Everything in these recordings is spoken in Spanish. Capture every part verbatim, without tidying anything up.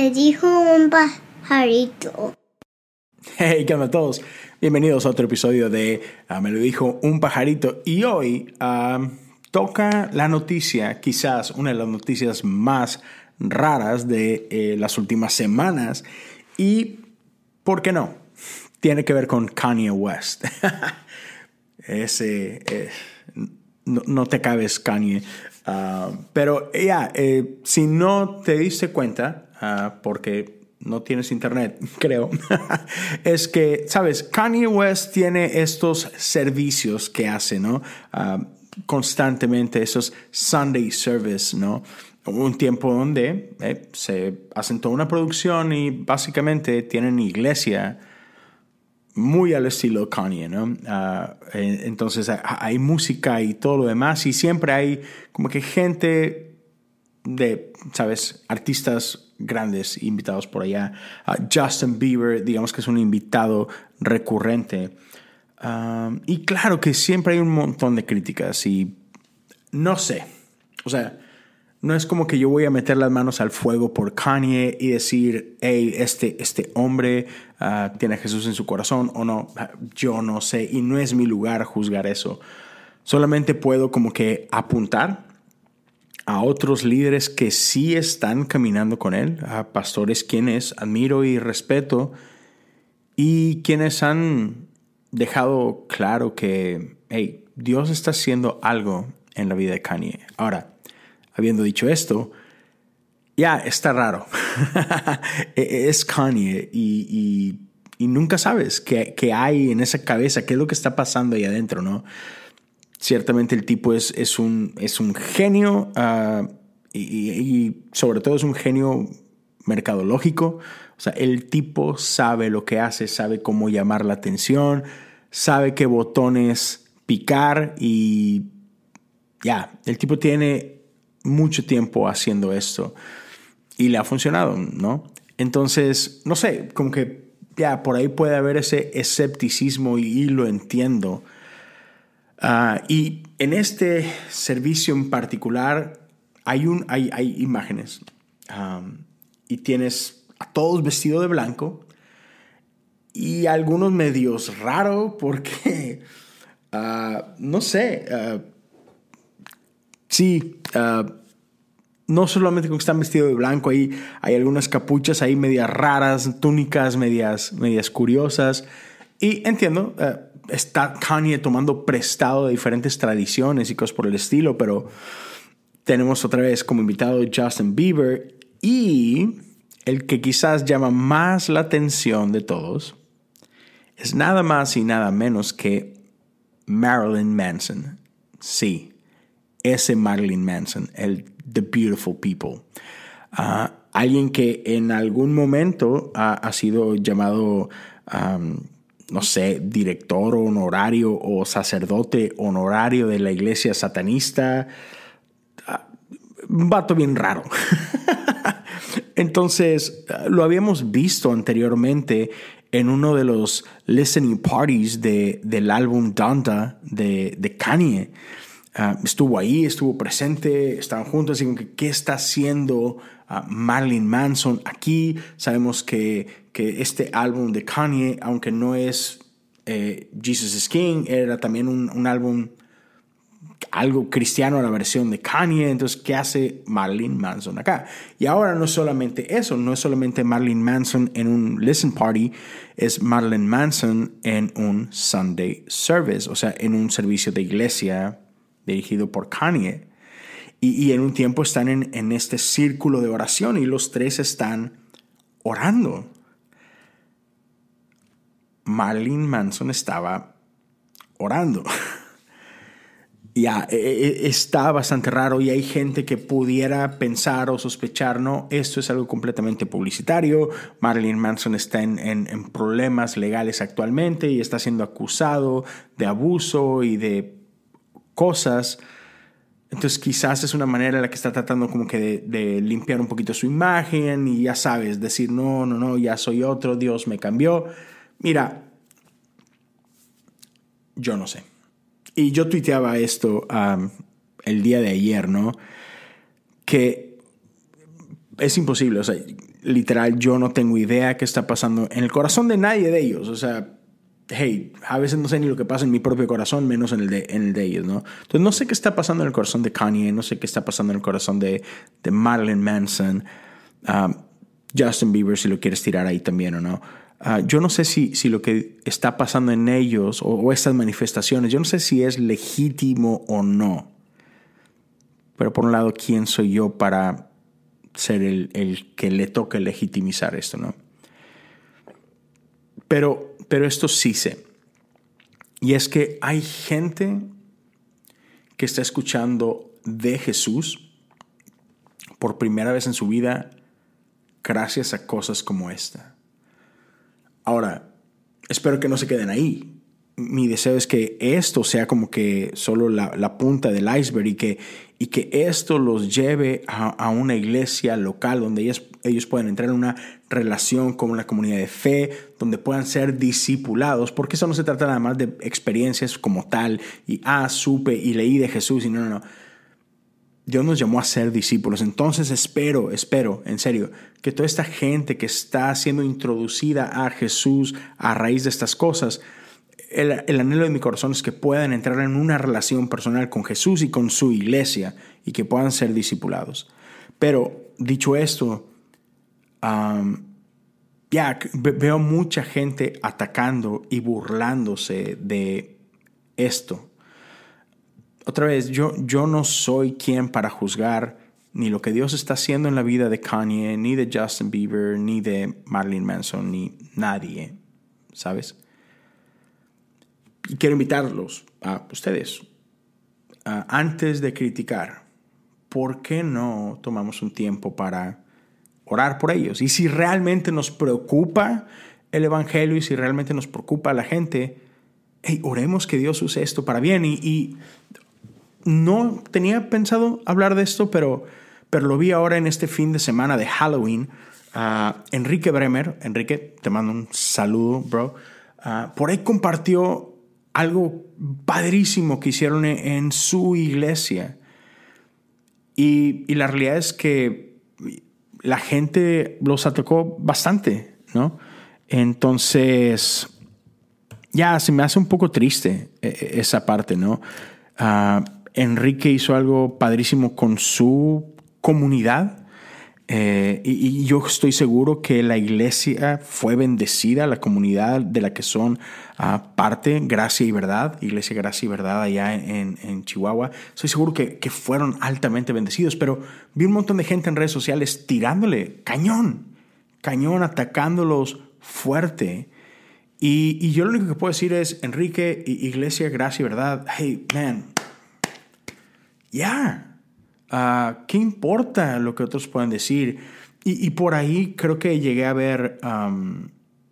Me dijo un pajarito. Hey, ¿qué onda a todos? Bienvenidos a otro episodio de uh, Me lo dijo un pajarito. Y hoy uh, toca la noticia, quizás una de las noticias más raras de eh, las últimas semanas. Y, ¿por qué no? Tiene que ver con Kanye West. Ese, eh, no, no te cabes, Kanye. Uh, pero ya, yeah, eh, si no te diste cuenta, uh, porque no tienes internet, creo, es que, ¿sabes? Kanye West tiene estos servicios que hace, ¿no? Uh, constantemente, esos Sunday service, ¿no? Un tiempo donde eh, se hacen toda una producción y básicamente tienen iglesia muy al estilo Kanye, ¿no? Uh, entonces hay música y todo lo demás y siempre hay como que gente de, ¿sabes? Artistas grandes invitados por allá. Uh, Justin Bieber, digamos que es un invitado recurrente. Um, y claro que siempre hay un montón de críticas y no sé, o sea, no es como que yo voy a meter las manos al fuego por Kanye y decir, hey, este, este hombre uh, tiene a Jesús en su corazón o no. Yo no sé y no es mi lugar juzgar eso. Solamente puedo como que apuntar a otros líderes que sí están caminando con él, a pastores quienes admiro y respeto y quienes han dejado claro que, hey, Dios está haciendo algo en la vida de Kanye. Ahora, habiendo dicho esto, ya está raro. Es Kanye y, y, y nunca sabes qué, qué hay en esa cabeza, qué es lo que está pasando ahí adentro, ¿no? Ciertamente el tipo es, es, un, es un genio uh, y, y sobre todo es un genio mercadológico. O sea, el tipo sabe lo que hace, sabe cómo llamar la atención, sabe qué botones picar y ya, el tipo tiene mucho tiempo haciendo esto y le ha funcionado, ¿no? Entonces, no sé, como que ya por ahí puede haber ese escepticismo y, y lo entiendo. Uh, y en este servicio en particular hay, un, hay, hay imágenes um, y tienes a todos vestidos de blanco y algunos medios raros porque, uh, no sé, uh, sí, uh, no solamente con que están vestidos de blanco, hay, hay algunas capuchas ahí medias raras, túnicas medias, medias curiosas. Y entiendo, uh, está Kanye tomando prestado de diferentes tradiciones y cosas por el estilo, pero tenemos otra vez como invitado Justin Bieber y el que quizás llama más la atención de todos es nada más y nada menos que Marilyn Manson. Sí, ese Marilyn Manson, el The Beautiful People. Uh, alguien que en algún momento ha, ha sido llamado, um, no sé, director honorario o sacerdote honorario de la iglesia satanista. Uh, un vato bien raro. Entonces, uh, lo habíamos visto anteriormente en uno de los listening parties de, del álbum Donda de, de Kanye. Uh, estuvo ahí, estuvo presente, estaban juntos, y que, ¿qué está haciendo uh, Marilyn Manson aquí? Sabemos que, que este álbum de Kanye, aunque no es eh, Jesus is King, era también un, un álbum algo cristiano a la versión de Kanye. Entonces, ¿qué hace Marilyn Manson acá? Y ahora no es solamente eso, no es solamente Marilyn Manson en un listen party, es Marilyn Manson en un Sunday service, o sea, en un servicio de iglesia dirigido por Kanye. Y, y en un tiempo están en, en este círculo de oración y los tres están orando. Marilyn Manson estaba orando. Ya, está bastante raro y hay gente que pudiera pensar o sospechar, no, esto es algo completamente publicitario. Marilyn Manson está en, en, en problemas legales actualmente y está siendo acusado de abuso y de cosas. Entonces quizás es una manera en la que está tratando como que de, de limpiar un poquito su imagen y ya sabes, decir no, no, no, ya soy otro, Dios me cambió. Mira, yo no sé. Y yo tuiteaba esto um, el día de ayer, ¿no? Que es imposible, o sea, literal, yo no tengo idea qué está pasando en el corazón de nadie de ellos. O sea, hey, a veces no sé ni lo que pasa en mi propio corazón, menos en el de, en el de ellos, ¿no? Entonces no sé qué está pasando en el corazón de Kanye, no sé qué está pasando en el corazón de, de Marilyn Manson, um, Justin Bieber, si lo quieres tirar ahí también o no. Uh, yo no sé si, si lo que está pasando en ellos o, o estas manifestaciones, yo no sé si es legítimo o no. Pero por un lado, ¿quién soy yo para ser el, el que le toque legitimizar esto, no? Pero, pero esto sí sé. Y es que hay gente que está escuchando de Jesús por primera vez en su vida gracias a cosas como esta. Ahora, espero que no se queden ahí. Mi deseo es que esto sea como que solo la, la punta del iceberg y que, y que esto los lleve a, a una iglesia local donde ellos, ellos puedan entrar en una relación con una comunidad de fe, donde puedan ser discipulados, porque eso no se trata nada más de experiencias como tal y ah, supe y leí de Jesús y no, no, no. Dios nos llamó a ser discípulos. Entonces espero, espero, en serio, que toda esta gente que está siendo introducida a Jesús a raíz de estas cosas, el, el anhelo de mi corazón es que puedan entrar en una relación personal con Jesús y con su iglesia y que puedan ser discipulados. Pero dicho esto, um, ya veo mucha gente atacando y burlándose de esto. Otra vez, yo, yo no soy quien para juzgar ni lo que Dios está haciendo en la vida de Kanye, ni de Justin Bieber, ni de Marilyn Manson, ni nadie, ¿sabes? Y quiero invitarlos a ustedes, uh, antes de criticar, ¿por qué no tomamos un tiempo para orar por ellos? Y si realmente nos preocupa el evangelio y si realmente nos preocupa la gente, hey, oremos que Dios use esto para bien. Y, y no tenía pensado hablar de esto, pero, pero lo vi ahora en este fin de semana de Halloween. Uh, Enrique Bremer, Enrique, te mando un saludo, bro. Uh, por ahí compartió algo padrísimo que hicieron en, en su iglesia. Y, y la realidad es que la gente los atacó bastante, ¿no? Entonces, ya se me hace un poco triste esa parte, ¿no? Uh, Enrique hizo algo padrísimo con su comunidad eh, y, y yo estoy seguro que la iglesia fue bendecida, la comunidad de la que son uh, parte, Gracia y Verdad, Iglesia Gracia y Verdad allá en, en Chihuahua. Estoy seguro que, que fueron altamente bendecidos, pero vi un montón de gente en redes sociales tirándole cañón, cañón, atacándolos fuerte. Y, y yo lo único que puedo decir es, Enrique, Iglesia Gracia y Verdad, hey, man, ya, yeah. uh, ¿qué importa lo que otros puedan decir? Y, y por ahí creo que llegué a ver, um,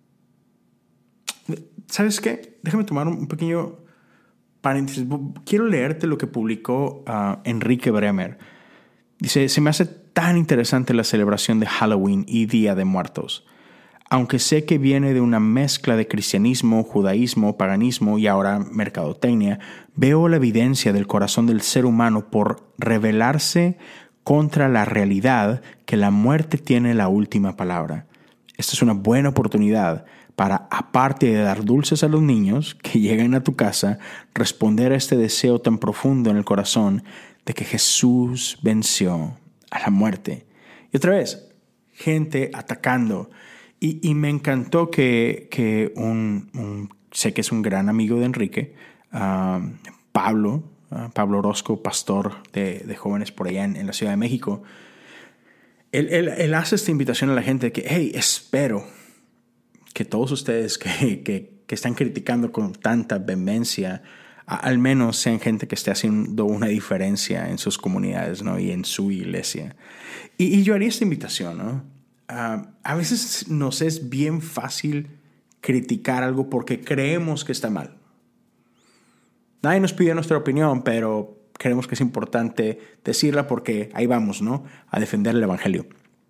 ¿sabes qué? Déjame tomar un pequeño paréntesis. Quiero leerte lo que publicó uh, Enrique Bremer. Dice, se me hace tan interesante la celebración de Halloween y Día de Muertos. Aunque sé que viene de una mezcla de cristianismo, judaísmo, paganismo y ahora mercadotecnia, veo la evidencia del corazón del ser humano por rebelarse contra la realidad que la muerte tiene la última palabra. Esta es una buena oportunidad para, aparte de dar dulces a los niños que lleguen a tu casa, responder a este deseo tan profundo en el corazón de que Jesús venció a la muerte. Y otra vez, gente atacando. Y, y me encantó que, que un, un, sé que es un gran amigo de Enrique, uh, Pablo, uh, Pablo Orozco, pastor de, de jóvenes por allá en, en la Ciudad de México. Él, él, él hace esta invitación a la gente de que, hey, espero que todos ustedes que, que, que están criticando con tanta vehemencia, a, al menos sean gente que esté haciendo una diferencia en sus comunidades, ¿no? Y en su iglesia. Y, y yo haría esta invitación, ¿no? Uh, a veces nos es bien fácil criticar algo porque creemos que está mal. Nadie nos pide nuestra opinión, pero creemos que es importante decirla porque ahí vamos, ¿no? A defender el evangelio.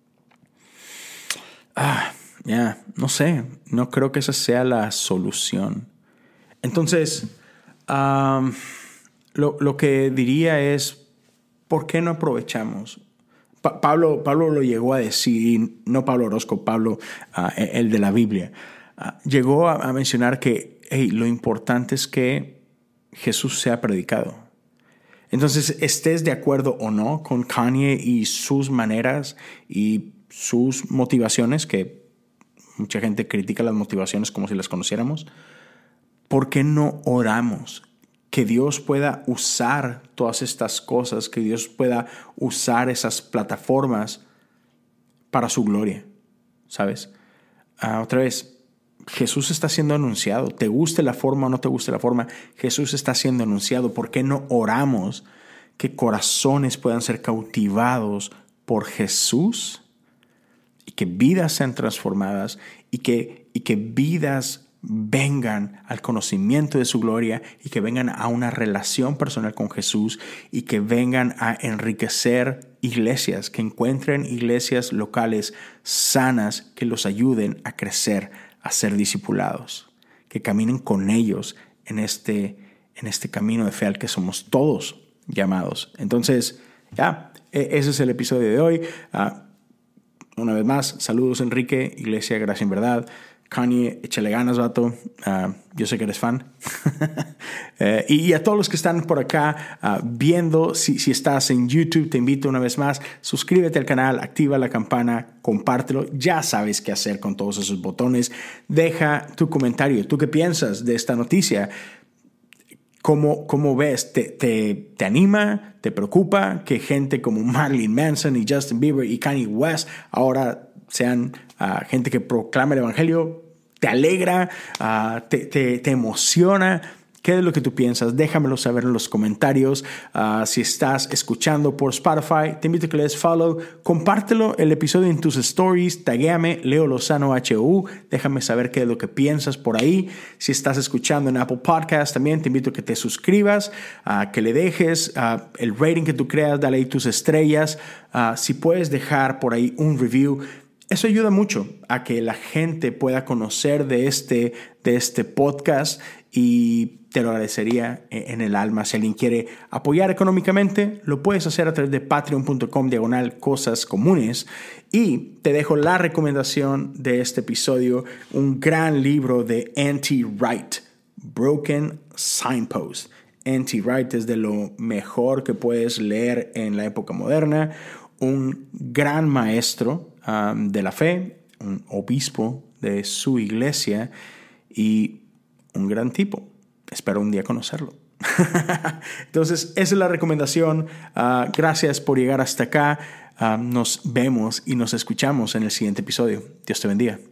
Ah, ya, yeah, no sé, no creo que esa sea la solución. Entonces, um, lo, lo que diría es, ¿por qué no aprovechamos Pa- Pablo, Pablo lo llegó a decir, no Pablo Orozco, Pablo, uh, el de la Biblia, uh, llegó a, a mencionar que hey, lo importante es que Jesús sea predicado. Entonces, estés de acuerdo o no con Kanye y sus maneras y sus motivaciones, que mucha gente critica las motivaciones como si las conociéramos, ¿por qué no oramos? Que Dios pueda usar todas estas cosas, que Dios pueda usar esas plataformas para su gloria, ¿sabes? Uh, otra vez, Jesús está siendo anunciado. Te guste la forma o no te guste la forma, Jesús está siendo anunciado. ¿Por qué no oramos que corazones puedan ser cautivados por Jesús y que vidas sean transformadas y que, y que vidas vengan al conocimiento de su gloria y que vengan a una relación personal con Jesús y que vengan a enriquecer iglesias, que encuentren iglesias locales sanas que los ayuden a crecer, a ser discipulados, que caminen con ellos en este, en este camino de fe al que somos todos llamados. Entonces, ya, ese es el episodio de hoy. Uh, una vez más, saludos Enrique, Iglesia Gracia en Verdad. Kanye, échale ganas, vato. Uh, yo sé que eres fan. uh, y, y a todos los que están por acá uh, viendo, si, si estás en YouTube, te invito una vez más, suscríbete al canal, activa la campana, compártelo. Ya sabes qué hacer con todos esos botones. Deja tu comentario. ¿Tú qué piensas de esta noticia? ¿Cómo, cómo ves? ¿Te, te, ¿Te anima? ¿Te preocupa que gente como Marilyn Manson y Justin Bieber y Kanye West ahora sean uh, gente que proclama el evangelio? ¿Te alegra? Uh, te, te, ¿Te emociona? ¿Qué es lo que tú piensas? Déjamelo saber en los comentarios. Uh, si estás escuchando por Spotify, te invito a que le des follow. Compártelo el episodio en tus stories. Taguéame, Leo Lozano H O U. Déjame saber qué es lo que piensas por ahí. Si estás escuchando en Apple Podcast, también te invito a que te suscribas, uh, que le dejes uh, el rating que tú creas. Dale ahí tus estrellas. Uh, si puedes dejar por ahí un review, eso ayuda mucho a que la gente pueda conocer de este, de este podcast y te lo agradecería en el alma. Si alguien quiere apoyar económicamente, lo puedes hacer a través de patreon.com diagonal cosas comunes. Y te dejo la recomendación de este episodio, un gran libro de N T Wright, Broken Signpost. N T Wright es de lo mejor que puedes leer en la época moderna, un gran maestro um, de la fe, un obispo de su iglesia y un gran tipo. Espero un día conocerlo. Entonces, esa es la recomendación. Uh, gracias por llegar hasta acá. Uh, nos vemos y nos escuchamos en el siguiente episodio. Dios te bendiga.